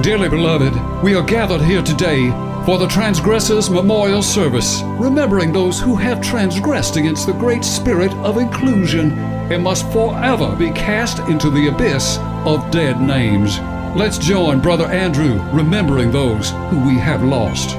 Dearly beloved, we are gathered here today for the Transgressors Memorial Service, remembering those who have transgressed against the great spirit of inclusion and must forever be cast into the abyss of dead names. Let's join Brother Andrew remembering those who we have lost.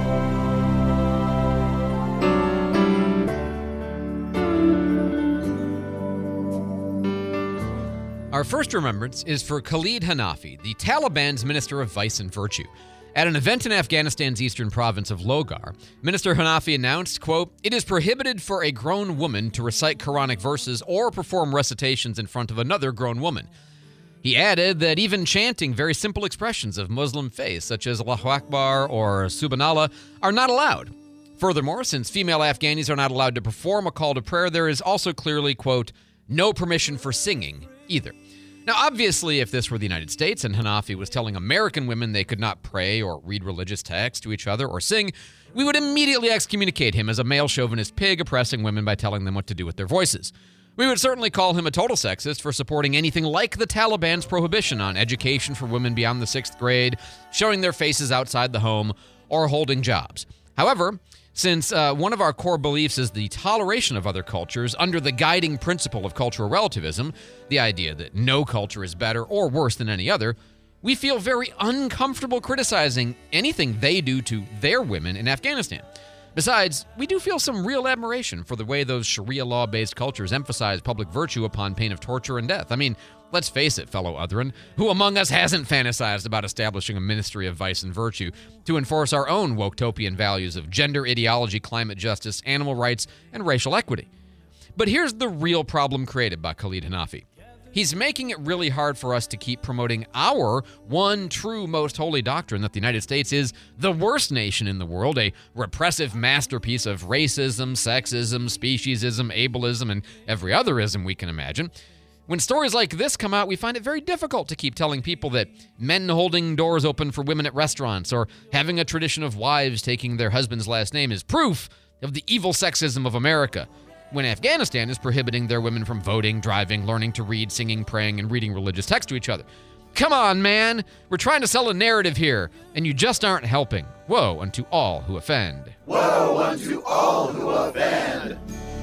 Our first remembrance is for Khalid Hanafi, the Taliban's Minister of Vice and Virtue. At an event in Afghanistan's eastern province of Logar, Minister Hanafi announced, quote, "It is prohibited for a grown woman to recite Quranic verses or perform recitations in front of another grown woman." He added that even chanting very simple expressions of Muslim faith, such as Allahu Akbar or Subhanallah, are not allowed. Furthermore, since female Afghanis are not allowed to perform a call to prayer, there is also clearly, quote, "no permission for singing either." Now, obviously, if this were the United States and Hanafi was telling American women they could not pray or read religious texts to each other or sing, we would immediately excommunicate him as a male chauvinist pig oppressing women by telling them what to do with their voices. We would certainly call him a total sexist for supporting anything like the Taliban's prohibition on education for women beyond the 6th grade, showing their faces outside the home, or holding jobs. However, since one of our core beliefs is the toleration of other cultures under the guiding principle of cultural relativism, the idea that no culture is better or worse than any other, we feel very uncomfortable criticizing anything they do to their women in Afghanistan. Besides, we do feel some real admiration for the way those Sharia law-based cultures emphasize public virtue upon pain of torture and death. I mean, let's face it, fellow Otheran, who among us hasn't fantasized about establishing a ministry of vice and virtue to enforce our own woke-topian values of gender ideology, climate justice, animal rights, and racial equity? But here's the real problem created by Khalid Hanafi. He's making it really hard for us to keep promoting our one true most holy doctrine that the United States is the worst nation in the world, a repressive masterpiece of racism, sexism, speciesism, ableism, and every other ism we can imagine. When stories like this come out, we find it very difficult to keep telling people that men holding doors open for women at restaurants or having a tradition of wives taking their husband's last name is proof of the evil sexism of America, when Afghanistan is prohibiting their women from voting, driving, learning to read, singing, praying, and reading religious texts to each other. Come on, man! We're trying to sell a narrative here, and you just aren't helping. Woe unto all who offend. Woe unto all who offend.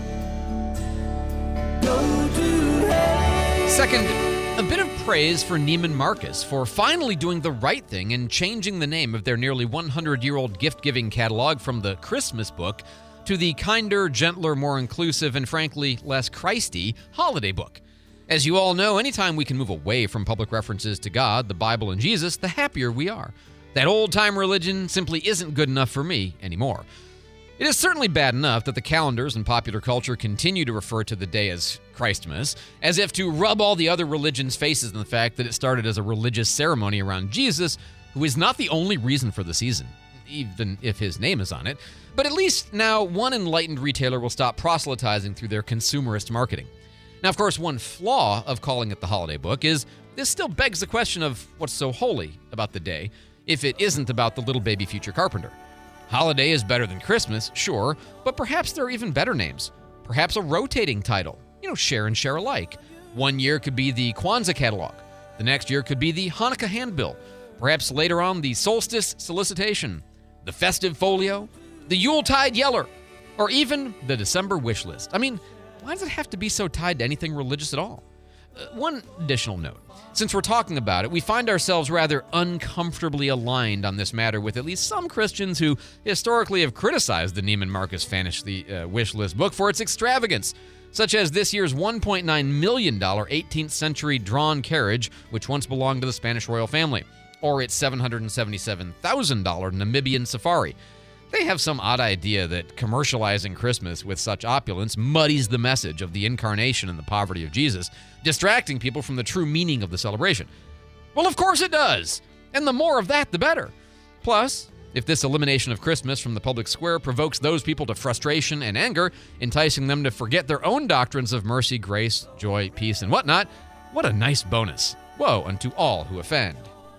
Second, a bit of praise for Neiman Marcus for finally doing the right thing and changing the name of their nearly 100-year-old gift-giving catalog from the Christmas book to the kinder, gentler, more inclusive, and frankly, less Christy holiday book. As you all know, anytime we can move away from public references to God, the Bible, and Jesus, the happier we are. That old-time religion simply isn't good enough for me anymore. It is certainly bad enough that the calendars and popular culture continue to refer to the day as Christmas, as if to rub all the other religions' faces in the fact that it started as a religious ceremony around Jesus, who is not the only reason for the season, even if his name is on it. But at least now one enlightened retailer will stop proselytizing through their consumerist marketing. Now, of course, one flaw of calling it the holiday book is this still begs the question of what's so holy about the day if it isn't about the little baby future carpenter. Holiday is better than Christmas, sure, but perhaps there are even better names. Perhaps a rotating title, share and share alike. One year could be the Kwanzaa catalog. The next year could be the Hanukkah handbill. Perhaps later on the Solstice solicitation, the Festive folio, the Yuletide yeller, or even the December wish list. I mean, why does it have to be so tied to anything religious at all? One additional note. Since we're talking about it, we find ourselves rather uncomfortably aligned on this matter with at least some Christians who historically have criticized the Neiman Marcus Fantasy Wish List book for its extravagance, such as this year's $1.9 million 18th century drawn carriage, which once belonged to the Spanish royal family, or its $777,000 Namibian safari. They have some odd idea that commercializing Christmas with such opulence muddies the message of the incarnation and the poverty of Jesus, distracting people from the true meaning of the celebration. Well, of course it does, and the more of that, the better. Plus, if this elimination of Christmas from the public square provokes those people to frustration and anger, enticing them to forget their own doctrines of mercy, grace, joy, peace, and whatnot, what a nice bonus. Woe unto all who offend.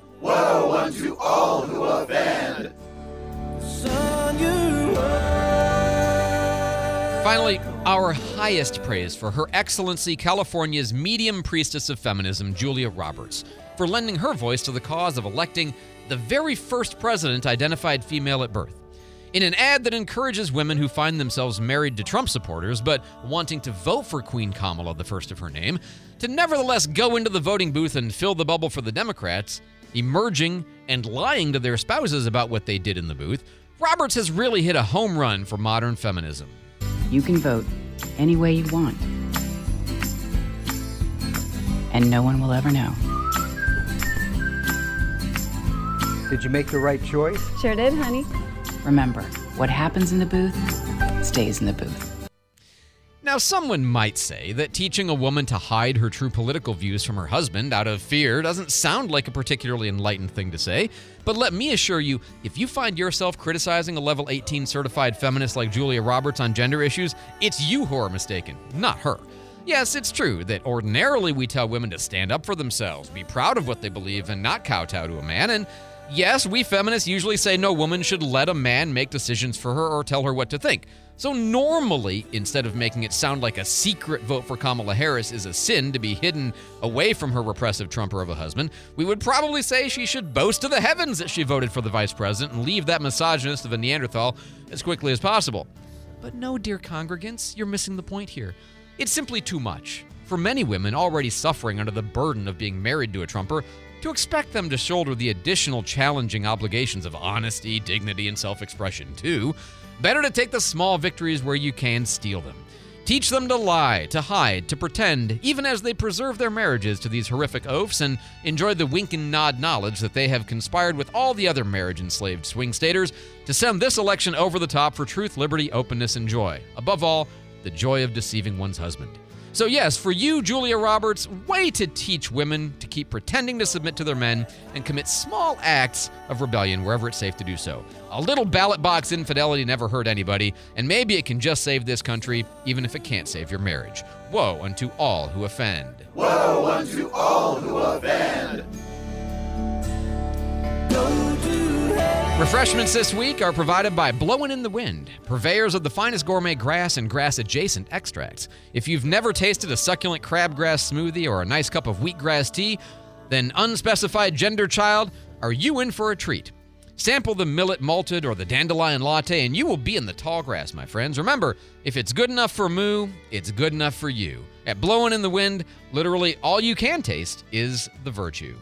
Woe unto all who offend. Finally, Our highest praise for Her Excellency California's medium priestess of feminism, Julia Roberts, for lending her voice to the cause of electing the very first president identified female at birth. In an ad that encourages women who find themselves married to Trump supporters but wanting to vote for Queen Kamala, the first of her name, to nevertheless go into the voting booth and fill the bubble for the Democrats, emerging and lying to their spouses about what they did in the booth, Roberts has really hit a home run for modern feminism. You can vote any way you want, and no one will ever know. Did you make the right choice? Sure did, honey. Remember, what happens in the booth stays in the booth. Now, someone might say that teaching a woman to hide her true political views from her husband out of fear doesn't sound like a particularly enlightened thing to say, but let me assure you, if you find yourself criticizing a level 18 certified feminist like Julia Roberts on gender issues, it's you who are mistaken, not her. Yes, it's true that ordinarily we tell women to stand up for themselves, be proud of what they believe, and not kowtow to a man, and yes, we feminists usually say no woman should let a man make decisions for her or tell her what to think. So normally, instead of making it sound like a secret vote for Kamala Harris is a sin to be hidden away from her repressive Trumper of a husband, we would probably say she should boast to the heavens that she voted for the vice president and leave that misogynist of a Neanderthal as quickly as possible. But no, dear congregants, you're missing the point here. It's simply too much. For many women already suffering under the burden of being married to a Trumper, to expect them to shoulder the additional challenging obligations of honesty, dignity, and self-expression too, better to take the small victories where you can steal them. Teach them to lie, to hide, to pretend, even as they preserve their marriages to these horrific oaths and enjoy the wink and nod knowledge that they have conspired with all the other marriage-enslaved swing staters to send this election over the top for truth, liberty, openness, and joy. Above all, the joy of deceiving one's husband. So yes, for you, Julia Roberts, way to teach women to keep pretending to submit to their men and commit small acts of rebellion wherever it's safe to do so. A little ballot box infidelity never hurt anybody, and maybe it can just save this country, even if it can't save your marriage. Woe unto all who offend. Woe unto all who offend. Refreshments this week are provided by Blowin' in the Wind, purveyors of the finest gourmet grass and grass-adjacent extracts. If you've never tasted a succulent crabgrass smoothie or a nice cup of wheatgrass tea, then unspecified gender child, are you in for a treat? Sample the millet malted or the dandelion latte and you will be in the tall grass, my friends. Remember, if it's good enough for Moo, it's good enough for you. At Blowin' in the Wind, literally all you can taste is the virtue.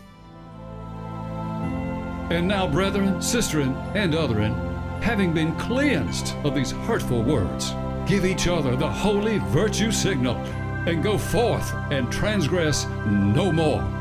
And now, brethren, sisterin, and otherin, having been cleansed of these hurtful words, give each other the holy virtue signal, and go forth and transgress no more.